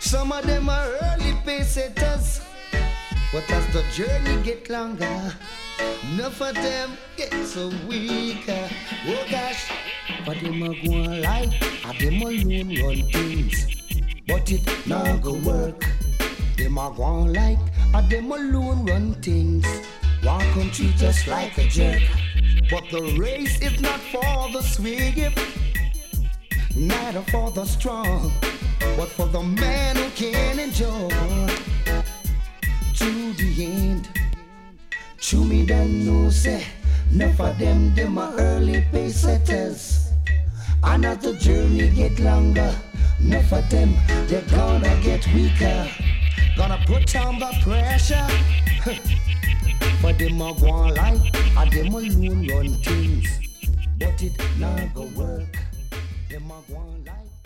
Some of them are early pace setters, but as the journey get longer, enough of them get so weaker. Oh gosh, but them a go on like a them alone run things, but it not go work. Them a go on like a them alone run things. One country just like a jerk, but the race is not for the swift, neither for the strong, but for the man who can endure to the end. To me don't know say, enough of them are early pace setters. And as the journey get longer, enough of them, they're gonna get weaker. Gonna put on the pressure. But them a go on like a them alone run things, but it not go work. Them a go on like